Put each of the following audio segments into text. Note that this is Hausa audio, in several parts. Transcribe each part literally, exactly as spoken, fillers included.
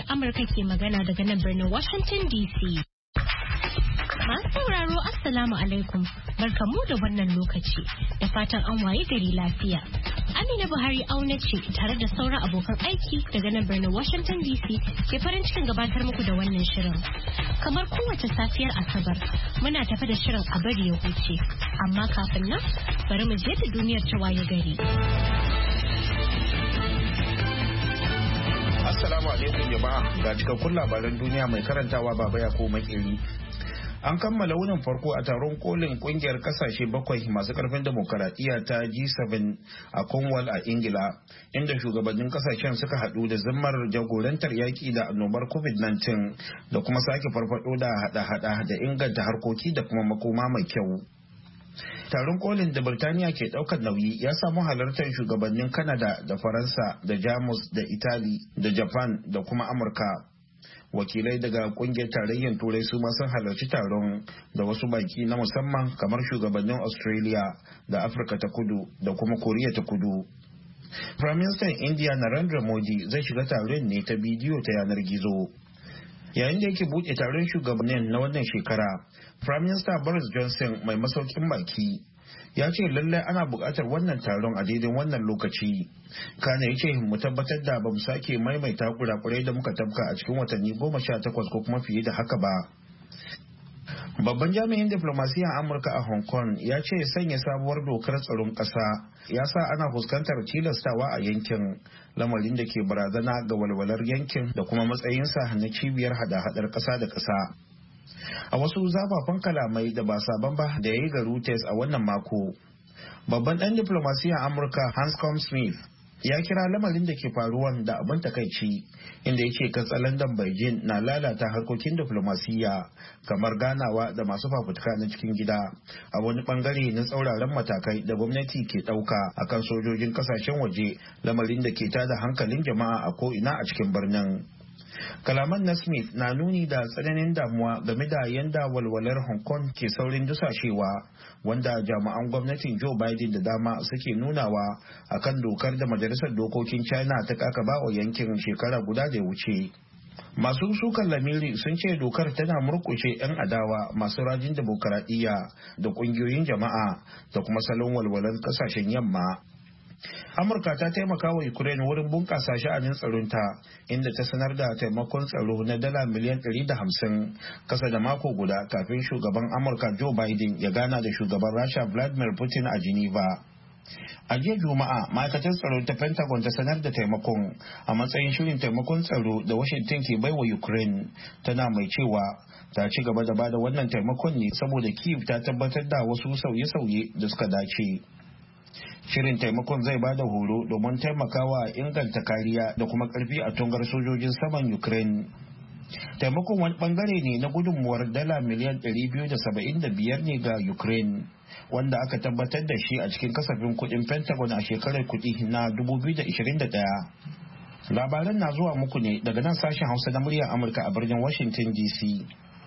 Amurka ke magana daga nan birnin Washington D C. Masu sauraro Assalamu alaikum, barkamu da wannan lokaci da fatan an waye gari lafiya. Amina Buhari auna ce tare da sauran abokan aiki daga nan birnin Washington D C ke farin cikin gabatar muku da wannan shirin. Kamar kowace safiyar Asabar, muna tafi da shirin a bari ya huce, amma kafin nan bari mu je da duniyar ta waye gari. Assalamu alaikum jama'a, ga cikakkun labaran duniya mai karantawa Baba Yakubu Makeri. An kammala wunin farko a taron kolin kungiyar kasashe bakwai masu karfin demokaradiyya ta G seven a Cornwall a Ingila, inda shugabannin kasashen suka hadu da zimmar jagorantar yaki da annobar covid nineteen da kuma sake farfado da hada-hada da inganta harkoki da kuma makoma mai kyau. Taron kolin da Birtaniya ke daukar nauyi ya samu halartar shugabannin Canada da Faransa da Jamus da Italy da Japan da kuma Amurka. Wakilai daga kungiyar tarayyar turai su ma sun halarci taron da wasu baki na musamman kamar shugabannin Australia da Afirka ta kudu da kuma Koriya ta kudu. Prime Minister India Narendra Modi zai shiga taron ne ta bidiyo ta yanar gizo. Yayin da yake buɗe taron shugabannin na wannan shekara, Prime Minister Boris Johnson mai masaukin baki ya ce lallai ana buƙatar wannan taron a daidai wannan lokaci. Kana ya ce mu tabbatar da ba mu sake maimaita kurakurai da muka tabka a cikin watanni goma sha takwas ko kuma fiye da haka ba. Babban jami'in diplomasiyyar Amurka a Hong Kong ya ce sanya sabuwar dokar tsaron ƙasa ya sa ana fuskantar tilastawa a yankin, lamarin da ke barazana ga walwalar yankin da kuma matsayinsa na cibiyar hada-hadar ƙasa da ƙasa. A wasu zafafan kalamai da ba sabon ba da ya yi ga Reuters a wannan mako, babban ɗan diplomasiyyar Amurka Hanscom Smith ya kira lamarin da ke faruwan da abin takaici, inda ya ce katsalandan Beijing na lalata harkokin diplomasiyya kamar ganawa da masu fafutuka na cikin gida a wani bangare na tsauraran matakai da gwamnati ke ɗauka akan sojojin kasashen waje, lamarin da ke tada hankalin jama'a a ko'ina a cikin birnin. Kalaman na Smith na nuni da tsananin damuwa game da yanda walwalar Hong Kong ke saurin dusashewa, wanda jami'an gwamnatin Joe Biden da dama suke nunawa akan dokar da Majalisar Dokokin China ta kakaba wa yankin shekara guda da ya wuce. Masu sukan lamiri sun ce dokar tana murkushe 'yan adawa masu rajin demokaradiyya da kungiyoyin jama'a da kuma salon walwalar kasashen yamma. Amurka ta taimaka wa Ukraine wurin bunƙasa sha'anin tsaronta, inda ta sanar da taimakon tsaro na dala miliyan ɗari da hamsin kasa da mako guda kafin shugaban Amurka Joe Biden ya gana da shugaban Rasha Vladimir Putin a Geneva. A jiya Juma'a, ma'aikatar tsaro ta Pentagon ta sanar da taimakon a matsayin shirin taimakon tsaro da Washington ke baiwa Ukraine, tana mai cewa ta ci gaba da bada wannan taimakon ne saboda Kyiv ta tabbatar da wasu sauye-sauye da suka dace. Shirin taimakon zai bada horo domin taimakawa inganta kariya da kuma karfi a tungar sojojin saman Ukraine. Taimakon wani bangare ne na gudunmuwar dala miliyan ɗari biyu da saba'in da biyar ne ga Ukraine, wanda aka tabbatar da shi a cikin kasafin kudin Pentagon a shekarar kudi na dubu biyu da ashirin da ɗaya. Labaran na zuwa muku ne daga nan sashen Hausa na muryar Amurka a birnin Washington D C.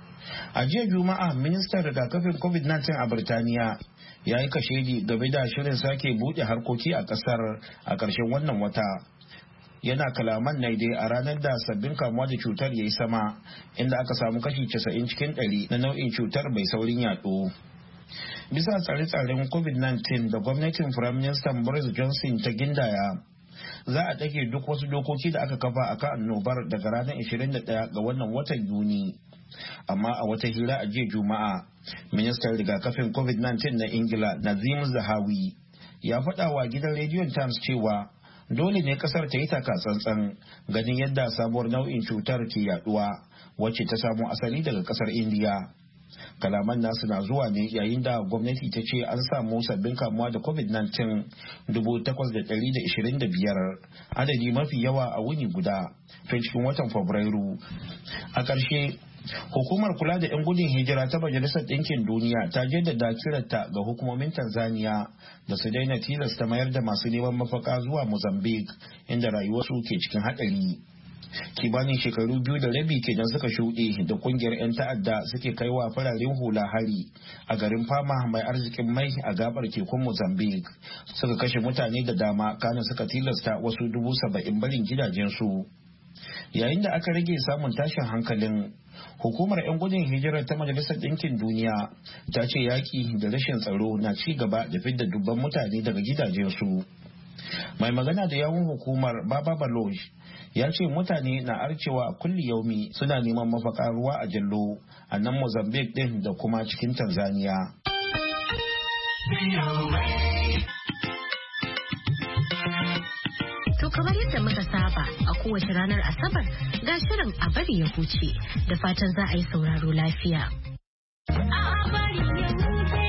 A jiya Juma'a, ministan rigakafin covid nineteen a Birtaniya ya yi kashedi game da shirin sake buɗe harkoki a ƙasar a ƙarshen wannan wata. Yana kalaman na dai a ranar da sabbin kamuwa da cutar ya yi sama, inda aka samu kashi casa'in cikin ɗari na nau'in cutar mai saurin yaɗo. Bisa tsare-tsaren covid nineteen da gwamnatin Firaministan Boris Johnson ta gindaya, za a ɗage duk wasu dokoki da aka kafa a kan annobar daga ranar ashirin da ɗaya ga wannan watan Yuni. Amma a wata hira a jiya Juma'a, ministan rigakafin covid nineteen na Ingila Nazim Zahawi ya faɗa wa gidan rediyon Times cewa dole ne kasar ta yi taka tsantsan ganin yadda sabuwar nau'in cutar ke yaduwa, wacce ta samo asali daga kasar Indiya. Kalaman nasu na zuwa ne yayin da gwamnati ta ce an samu sabbin kamuwa da covid nineteen dubu takwas da ɗari da ishirin da biyar, adadi mafi yawa a wuni guda tun cikin watan Fabrairu. A ƙarshe, hukumar kula da 'yan gudun hijira ta Majalisar Ɗinkin Duniya ta jaddada kiranta ga hukumomin Tanzania da su daina tilasta mayar da masu neman mafaka zuwa Mozambique, inda rayuwarsu ke cikin haɗari. Kimanin shekaru biyu da rabi kenan suka shuɗe da kungiyar 'yan ta'adda suke kaiwa fararen hula hari a garin Fama mai arzikin mai a gabar tekun Mozambique, suka kashe mutane da dama kana suka tilasta wasu dubu saba'in barin gidajensu. yayin da aka rage samun tashin hankalin. Hukumar 'yan gudun hijirar ta Majalisar Ɗinkin Duniya ta ce yaƙi da rashin tsaro na ci gaba da fidda dubban mutane daga gidajensu. Mai magana da yawun hukumar Baba Baloch ya ce mutane na arcewa a kulli yaumi suna neman mafaka ruwa a jallo a nan Mozambique din da kuma cikin Tanzania. To kamar yadda muka saba a kowace ranar Asabar ga shirin a bari ya huce da fatan za a yi sauraro lafiya. A bari ya huce.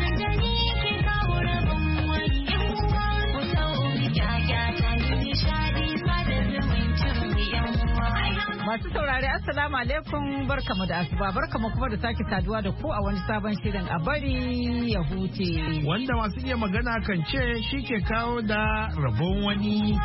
Masu saurari assalamu alaikum barkamu da asuba barkamu kuma da sake saduwa da ku a wani sabon shirin a bari ya huce. Wanda masu iya magana kan ce shi ke kawo da rabon wani.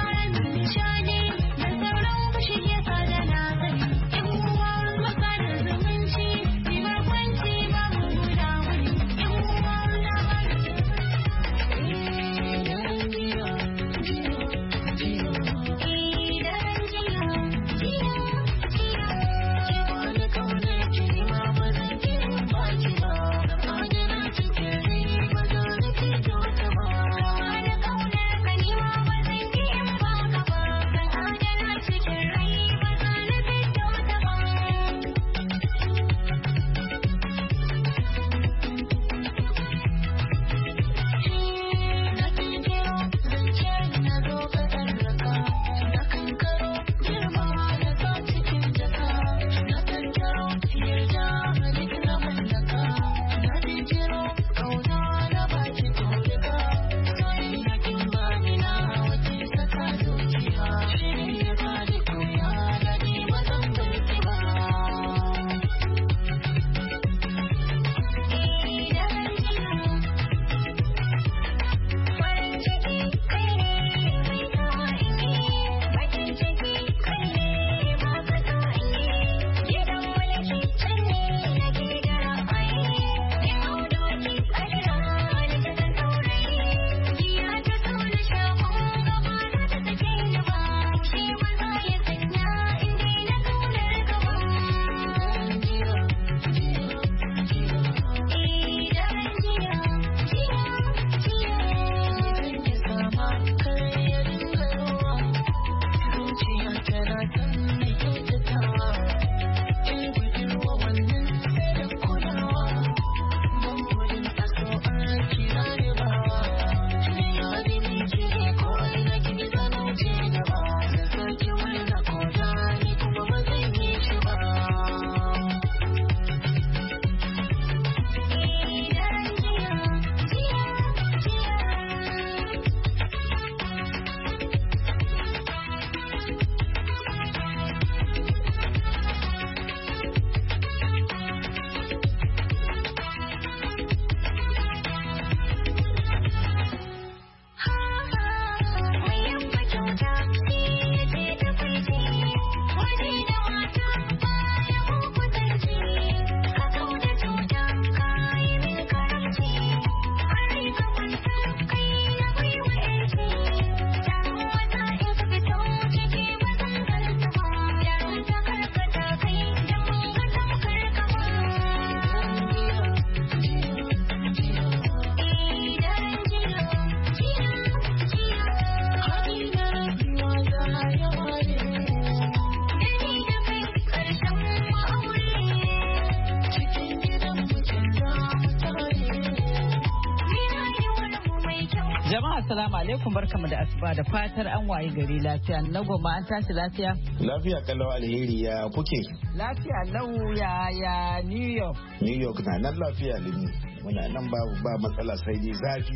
Assalamu alaikum barkamu da asuba da fatar an waye gari lafiya. Na goma an tashi lafiya? Lafiya kalau alheri ya kuke? Lafiya lau ya ya New York. New York na nan lafiya limi. Muna nan ba ba matsala sai dai zafi.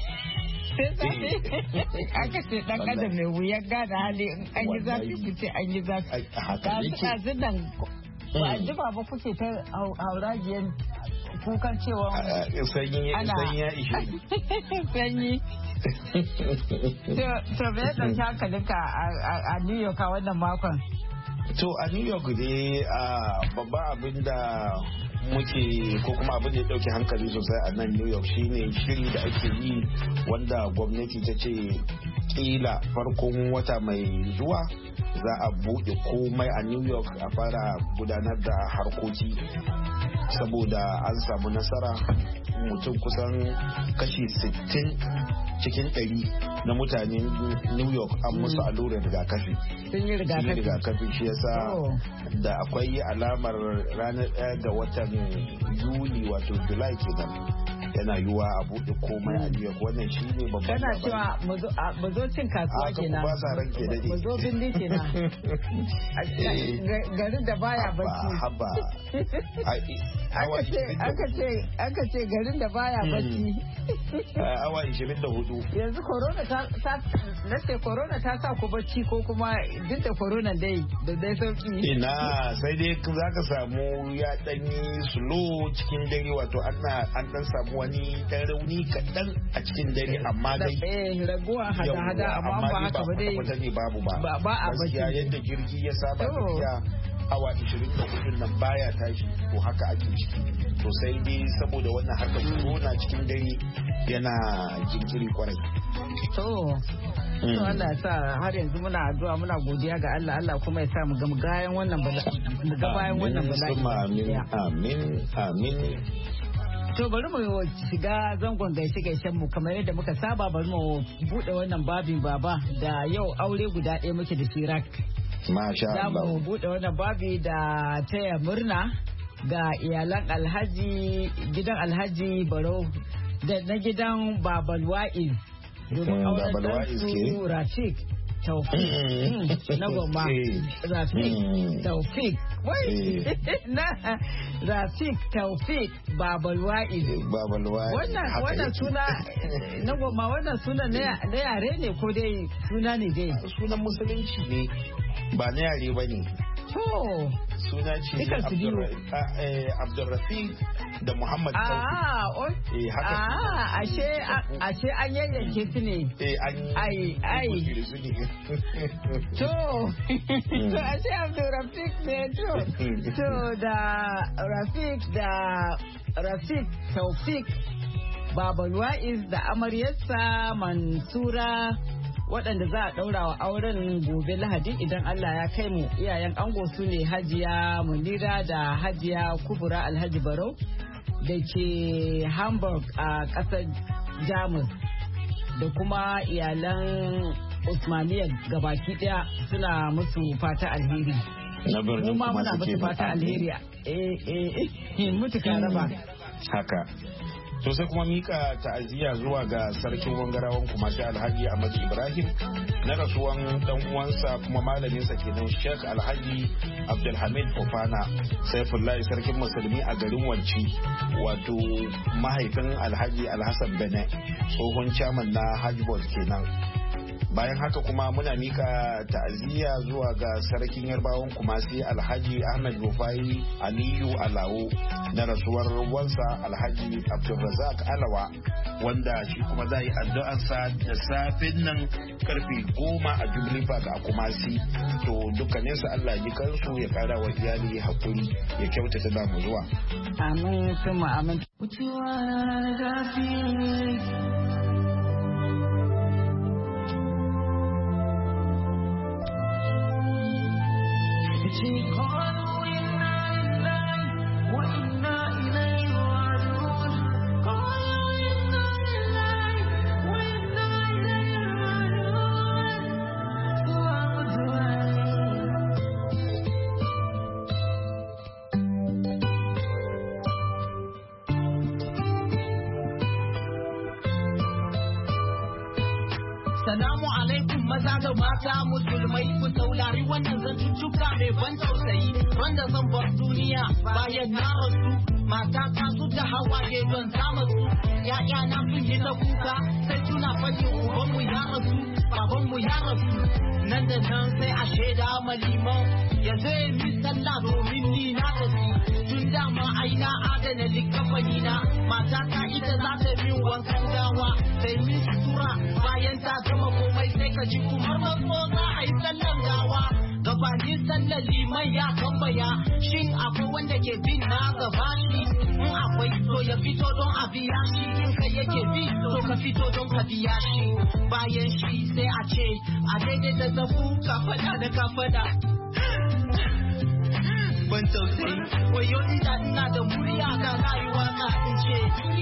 Aka ce dan adam mai wuyan gane hali in an yi zafi ku ce an yi zafi. Haka yake. Nan ba ji ba kuke ta hauragiyar kukan cewa sanyi sanyi ya ishe sanyi. To me ya ɗauki hankalinka a New York a wannan makon? To a New York dai babba abin da muke ko kuma abin da ya dauke hankali sosai a nan New York shine shiri da ake yi wanda gwamnati ta ce kila farkon wata mai zuwa za a buɗe komai a New York a fara gudanar da harkoki saboda an samu nasara mutum kusan kashi sittin cikin ɗari na mutanen New York an musu allurar rigakafi. Sun yi rigakafi shi yasa da akwai alamar ranar ɗaya ga watan Yuli wato July kenan yana yiwuwa a buɗe komai a New York wannan shi ne babban kana cewa mu zo cin kasuwa kenan ba sa ranke da mu zo bindi kenan garin da baya bacci haba aka ce aka ce aka ce garin da baya bacci awa ishirin da hudu yanzu corona ta na ce corona ta sa ku bacci ko kuma duk da corona dai da dai sauki ina sai dai zaka samu ya danyi slow cikin dare wato ana an dan samu wani dan rauni kaɗan a cikin dare amma dai eh raguwa hada-hada amma ba haka ba dai babu ba ba a bacci yadda jirgi ya saba tafiya awa ishirin da hudu nan baya tashi to haka ake ciki to sai dai saboda wannan harkar corona cikin dare yana jinkiri kwarai to to Allah ya sa har yanzu muna addu'a muna godiya ga Allah Allah kuma ya sa mu ga bayan wannan bala'i mu ga bayan wannan bala'i amin amin amin To bari mu shiga zangon gaishe gaishen mu kamar yadda muka saba bari mu bude wannan babin baba da yau aure guda ɗaya muke da Sirak. Masha Allah. Za mu bude wannan babi da taya murna ga iyalan Alhaji gidan Alhaji Barau da na gidan Babal Wa'iz. Domin auren su Rafik Taufik na goma Rafik Taufik wai na Rafik Taufik Babal Wa'iz Babal Wa'iz wannan wannan suna na goma wannan suna na yare ne ko dai suna ne dai sunan musulunci ne ba na yare ba ne to suna ce Abdulrafiq da Muhammad Taufik eh haka ah ashe ashe an yayyanke su ne eh an ai ai to to ashe Abdulrafiq ne to to da Rafiq da Rafiq Taufik Babal Wa'iz da amaryarsa Mansura waɗanda za a ɗaura wa auren gobe Lahadi idan Allah ya kai mu iyayen ango su ne Hajiya Munira da Hajiya Kubura Alhaji Barau da ke Hamburg a ƙasar Jamus da kuma iyalan Usmaniyya gabaki ɗaya suna musu fata alheri. Na birnin kuma muna musu fata alheri eh eh mutuka raba. Haka. To sai kuma mika ta'aziyya zuwa ga sarkin wangarawan kuma shi Alhaji Ahmad Ibrahim na rasuwan dan uwansa kuma malamin sa kenan Sheikh Alhaji Abdulhamid Fofana Saifullahi sarkin musulmi a garin Wanci wato mahaifin Alhaji Alhassan Bene tsohon chairman na Hajj Board kenan. Bayan haka kuma muna mika ta'aziyya zuwa ga sarkin yarbawan kumasi Alhaji Ahmed Rufai Aliyu Alawo na rasuwar wansa Alhaji Abdulrazak Alawa wanda shi kuma za yi addu'arsa da safin nan karfe goma a Jubilee Park a Kumasi. To dukkanin su Allah ji kansu ya kara wa iyali hakuri ya kyautata da mu zuwa. Amin kuma amin. قالوا إنا لله وإنا إليه راجعون قالوا إنا لله وإنا إليه راجعون Salamu alaikum maza da mata musulmai ku saurari wannan zantuttuka mai ban tausayi wanda zan bar duniya bayan na rasu mata ta su da hawaye don sama su ya'ya na sun yi ta kuka sai suna fashe ubanmu ya rasu babanmu ya rasu nan da nan sai a shaida maliman ya zai mi sallah domin ni na rasu tun dama ai na adana likafani na mata ta ita za ta min wankan gawa sai min sutura bayan ta gama komai sai ka ji kumar maso za a yi sallan gawa gabanin sallan tunda liman ya tambaya shin akwai wanda ke bin na gaba shi in akwai to ya fito don a biya shi in kai yake bi to ka fito don ka biya shi bayan shi sai a ce a daidai da zafu ka fada da ka fada ban tausayi wayo inda ina da murya ga rayuwa ka in ce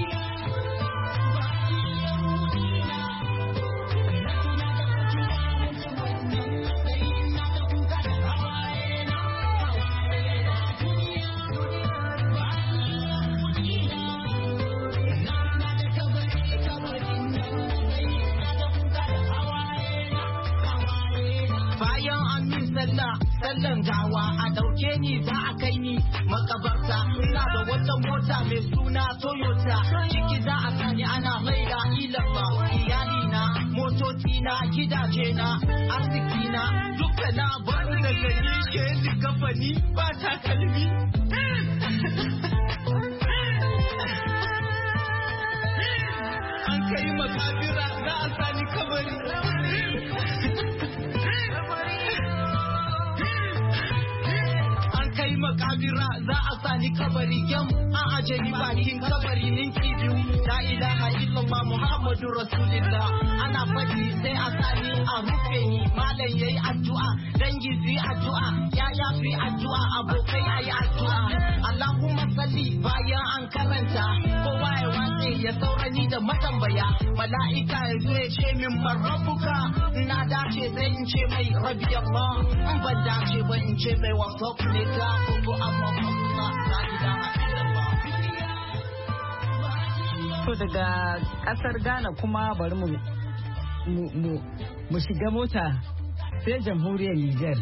sallan gawa a dauke ni za a kai ni makabarta ina da wata mota mai suna Toyota ciki za a sani ana mai da ilama iyali na motoci na gidaje na arziki na duka na bar da gani ke ni kamfani ba takalmi an kai makabira za a sani kabari makabira za a sani kabari yam an aje ni bakin kabari ninki biyu la ilaha illallah muhammadu rasulullah ana fadi sai a sani a rufe ni malam yayi addu'a dangi su yi addu'a yaya su yi addu'a abokai ayi addu'a allahumma salli bayan an karanta kowa ya wace ya saurani da matambaya mala'ika ya zo ya ce min marabbuka na dace sai in ce mai rabbi allah in ban dace ba in ce mai wasu ne ta To daga kasar Ghana kuma bari mu mu shiga mota sai jamhuriyar Nijar.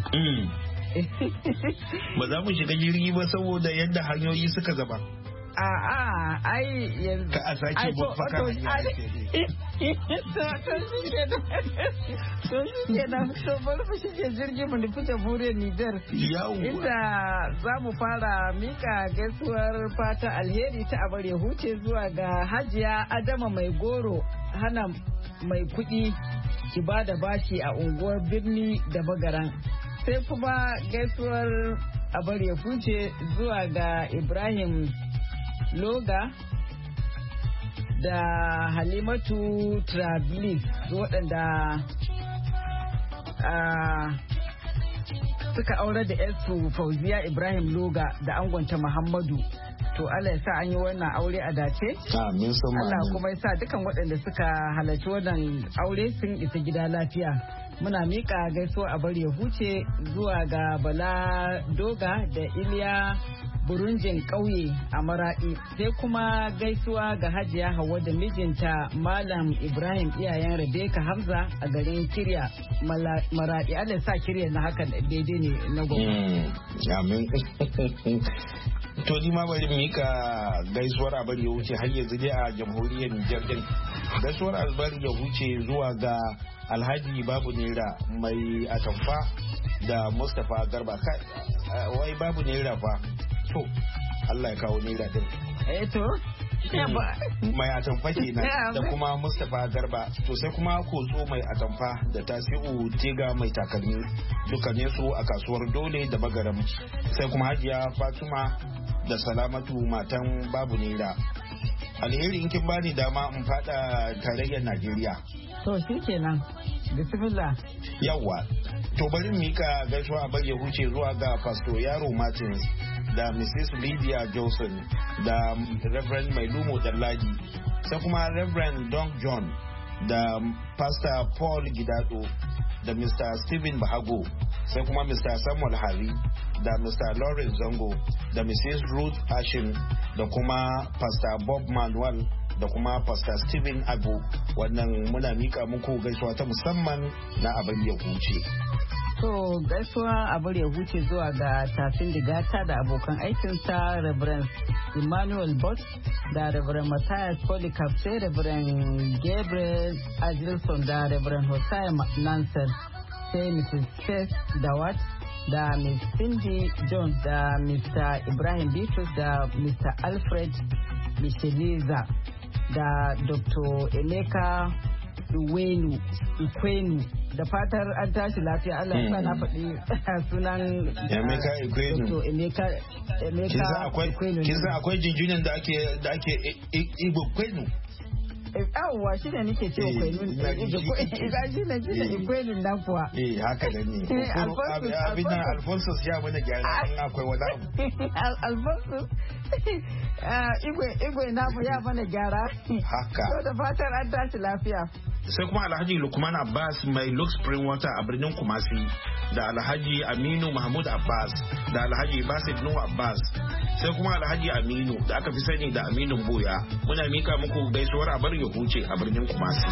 Ba za mu shiga jirgi ba saboda yadda hanyoyi suka zaba. A'a, ai yanzu ka a sake bafaka hanya to to shi ke da to shi ke da to bari mu shige jirgin mu nufi jamhuriyar Nijar inda za mu fara mika gaisuwar fata alheri ta abar ya huce zuwa ga Hajiya Adama Mai Goro hana mai kuɗi ki ba da bashi a unguwar birni da Bagaran sai kuma gaisuwar abar ya huce zuwa ga Ibrahim Loga da Halimatu Trablis waɗanda suka aure da yarsu Fauziya Ibrahim Loga da angonta Muhammadu. To Allah ya sa an yi wannan aure a dace. Amin sun Allah kuma ya sa dukan waɗanda suka halarci wannan aure sun isa gida lafiya. Muna miƙa gaisuwa a bari ya huce zuwa ga Bala Doga da Iliya Burunjin ƙauye a Maraɗi sai kuma gaisuwa ga Hajiya Hauwa da mijinta Malam Ibrahim iyayen Rebeka Hamza a garin Kirya Maraɗi. Allah sa Kirya na haka daidai ne na gwamnati. Amin. To ni ma bari mika gaisuwar abar ya wuce har yanzu dai a jamhuriyar Nijar din. Gaisuwar abar ya wuce zuwa ga Alhaji Babu Naira mai atamfa da Mustapha Garba wai Babu Naira fa. To Allah ya kawo Naira din. Eh to mai atamfa kenan da kuma Mustapha Garba to sai kuma Kotso mai atamfa da Tasi'u Tega mai takalmi dukkanin su a kasuwar Dole da Bagaram sai kuma Hajiya Fatima da Salamatu matan Babu Naira. Alheri in kin bani dama in fada tarayyar Najeriya. To shi kenan. Bismillah. Yawwa. To bari mu mika gaisuwa a bage huce zuwa ga Pastor Yaro Martins da Missus Lydia Johnson da Reverend Mailumo Dalladi sai kuma Reverend Don John da Pastor Paul Gidado da Mister Stephen Bahago sai kuma Mister Samuel Hari da Mister Lawrence Zango da Missus Ruth Ashin da kuma Pastor Bob Manuel da kuma Pastor Stephen Abu. Wannan muna mika muku gaisuwa ta musamman na abin ya huce. To gaisuwa abin ya huce zuwa ga tafin digata da abokan aikinsa Reverend Emmanuel Bott da Reverend Matthias Polycarp sai Reverend Gabriel Adilson da Reverend Hosea Nansen sai Missus Faith Dawat da Miss Cindy Jones da Mister Ibrahim Bitrus da Mister Alfred Micheliza da Doctor Emeka Iwenu Ikwenu da fatar an tashi lafiya Allah ya sa na faɗi sunan Emeka Ikwenu. To Emeka Emeka Ikwenu. Kin san akwai jinjunan da ake da ake Igbo Kwenu. Yawwa shi ne nake cewa Kwenu. Ina shi ne shi ne Ikwenu nan kuwa. Eh haka da ne. Abin nan Alphonsus ya mana gyara in akwai wani abu. Alphonsus Igwe Igwe namu ya mana gyara. Haka. To da fatar an tashi lafiya. Sai kuma Alhaji Lukman Abbas mai Lux Spring Water a birnin Kumasi da Alhaji Aminu Mahmud Abbas da Alhaji Basit Nuhu Abbas sai kuma Alhaji Aminu da aka fi sani da Aminu Boya muna mika muku gaisuwar a bar ya huce a birnin Kumasi.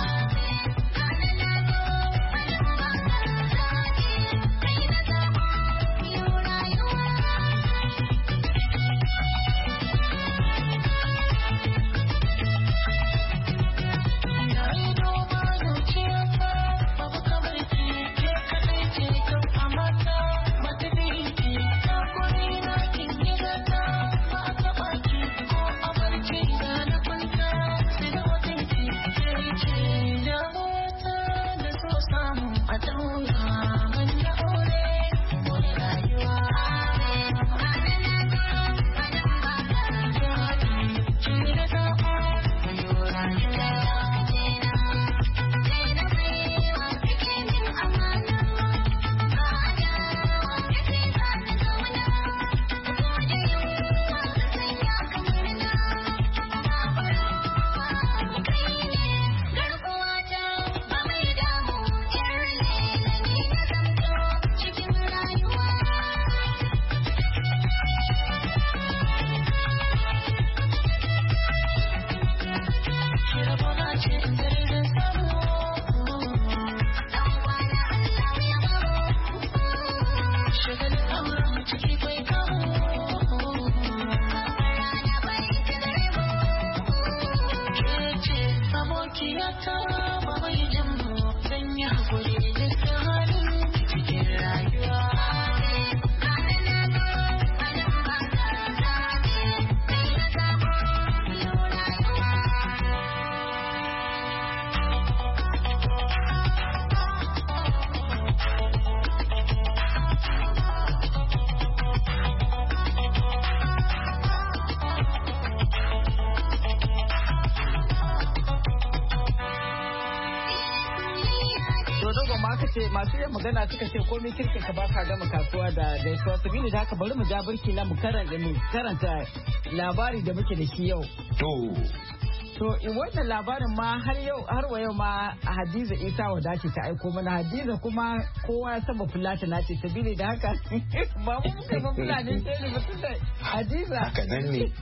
masu yin magana suka ce komai kirkin ka baka gama kasuwa da gaisuwa sabili da haka bari mu ja burki na mu karanta labari da muke da shi yau. To. To wannan labarin ma har yau har wa yau ma Hadiza Isa wadace ta aiko mana. Hadiza kuma kowa ya saba fulata na ce sabili da haka ba mu muka ba fulani sai ne mutum da Hadiza. Haka nan ne.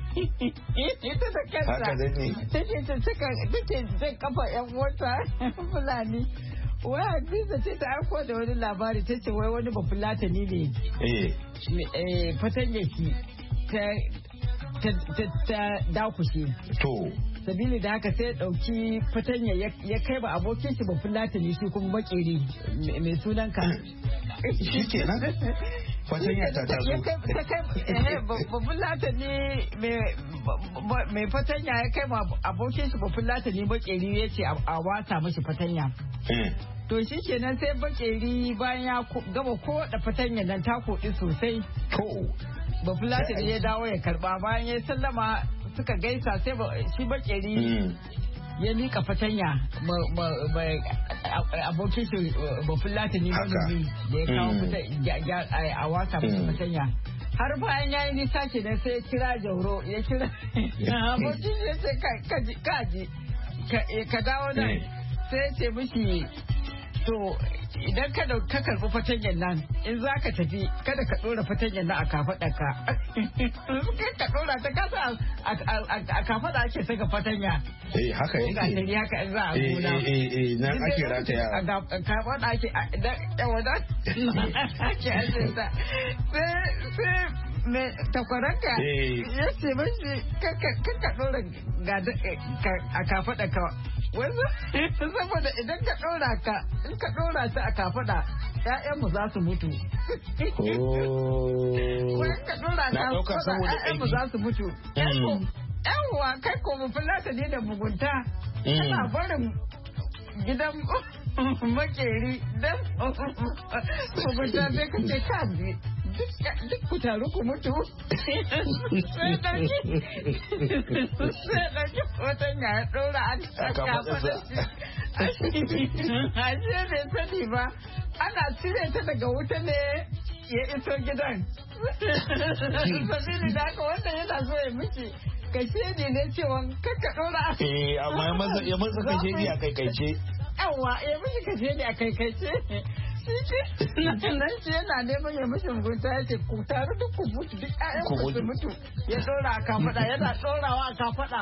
Ita da kanta. Haka nan ne. Take ta take take kafa yan wata fulani. Wai Hadiza ce ta aiko da wani labari ta ce wai wani ba fulatani ne. Eh. Eh fatanyaki ta ta dakushe. To. Sabili da haka sai ya dauki fatanya ya kai ba abokin shi ba fulatani shi kuma makeri mai sunan ka. Shi kenan. Fatanya ta taso. Ta kai ba fulatani mai fatanya ya kai ba abokin shi ba fulatani makeri ya ce a wata mashi fatanya. To shi kenan sai bakeri bayan ya gama koda fatanya nan ta koɗi sosai. To. Ba fulatani ya dawo ya karba bayan ya sallama suka gaisa sai shi bakeri ya nika fatanya abokin shi ba fulatani manomi da ya kawo a wasa masu fatanya. Har bayan ya yi nisa kenan sai ya kira Jauro ya kira abokin shi ya ce kaji ka dawo nan sai ya ce mishi to idan ka ka karbi fatanyan nan in za ka tafi kada ka dora fatanyan nan a kafaɗa ka ka dora ta kasa a kafaɗa ake saka fatanya eh haka yake ga tari haka in za a gona eh eh eh nan ake rataya a kafaɗa ake da yawa da ake azinta sai sai me takwaranka ya ce mashi kaka dora a kafaɗa ka wanzu saboda idan ka ɗora ka in ka ɗora ta a kafaɗa ƴaƴanmu za su mutu. Wani ka ɗora ta a kafaɗa ƴaƴanmu za su mutu. Yawwa kai ko mu fulata ne da mugunta. Kana barin gidan makeri dan mugunta sai ka ce ka duk ku taru ku mutu sai ɗauki sai ɗauki hoton ya ɗora a kafa da shi ashe bai sani ba ana cire ta daga wuta ne ya iso gidan sabili da haka wanda yana so ya miki kashe ne ne cewa kakka ɗora eh amma ya masa kashe ne a kaikaice yawa ya miki kashe ne a kaikaice nan ce yana neman ya mishi mugunta ya ce ku taru duk ku mutu duk ƴaƴan ku su mutu ya ɗora a kafaɗa yana ɗorawa a kafaɗa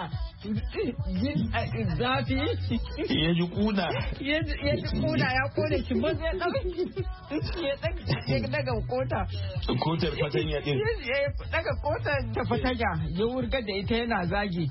zafi ya ji kuna ya ji kuna ya kone shi ba zai ɗauki ya daga kota kotar fatanya ɗin ya daga kotar ta fatanya ya wurgar da ita yana zagi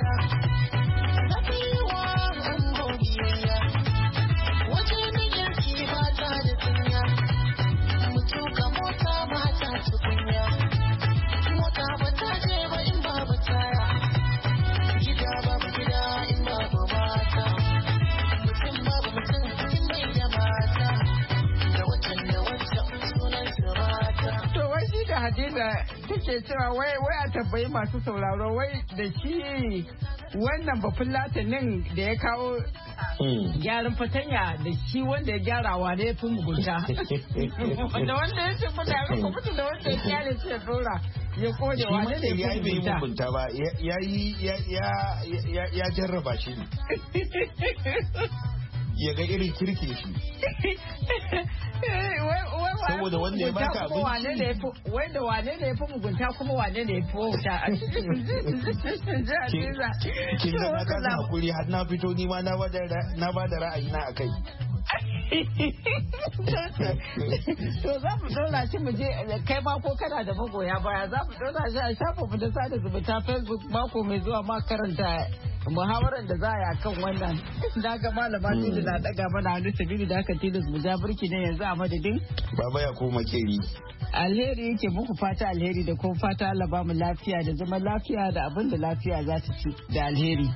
Hadiza take cewa wai wai a tabbayi masu sauraro wai da shi wannan bafin latinin da ya kawo gyaran fatanya da shi wanda ya gyara wa ne ya fi mugunta da wanda ya ce fada rufe mutu da wanda ya gyara shi ya dora ya kone wa ne da ya fi mugunta ba ya yi ya jarraba shi ne ya ga irin kirke shi saboda wanda ya baka abinci wai da wane ne ya fi mugunta kuma wane ne ya fi wauta a cikin kin ga na kasa hakuri har na fito ni ma na ba da ra'ayi na akai to za mu dora shi mu je kai ma ko kana da magoya baya za mu dora shi a shafin mu da sada zumunta Facebook mako mai zuwa ma karanta muhawarar da za a yi kan wannan da ga malama tudu na daga mana hannu sabili da aka tilas mu ja burki ne yanzu a madadin baba ya koma keri alheri yake muku fata alheri da kuma fata Allah ba mu lafiya da zaman lafiya da abin da lafiya za ta ci da alheri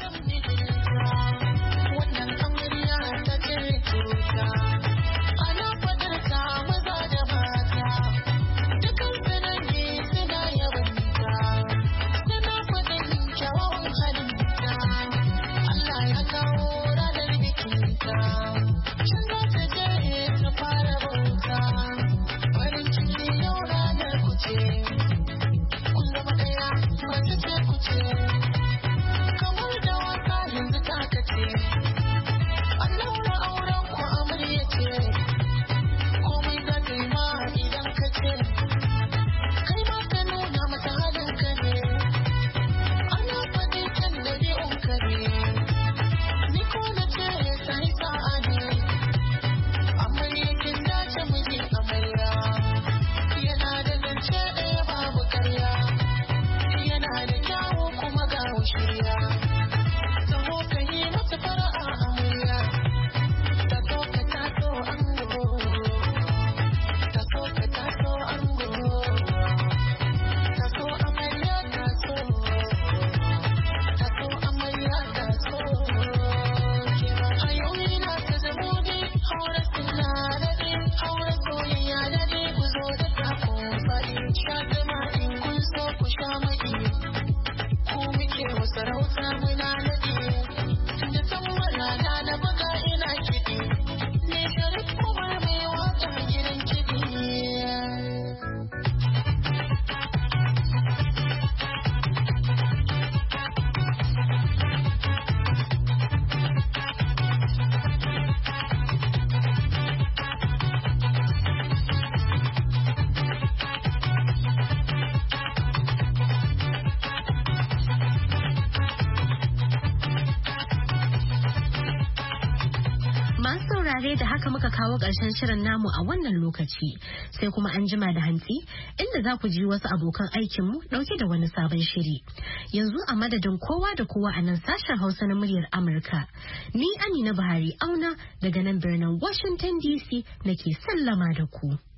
da haka muka kawo ƙarshen shirin namu a wannan lokaci sai kuma an jima da hantsi inda za ku ji wasu abokan aikinmu ɗauke da wani sabon shiri. Yanzu a madadin kowa da kowa a nan sashen Hausa na muryar Amurka. Ni Amina Buhari auna daga nan birnin Washington D C nake sallama da ku.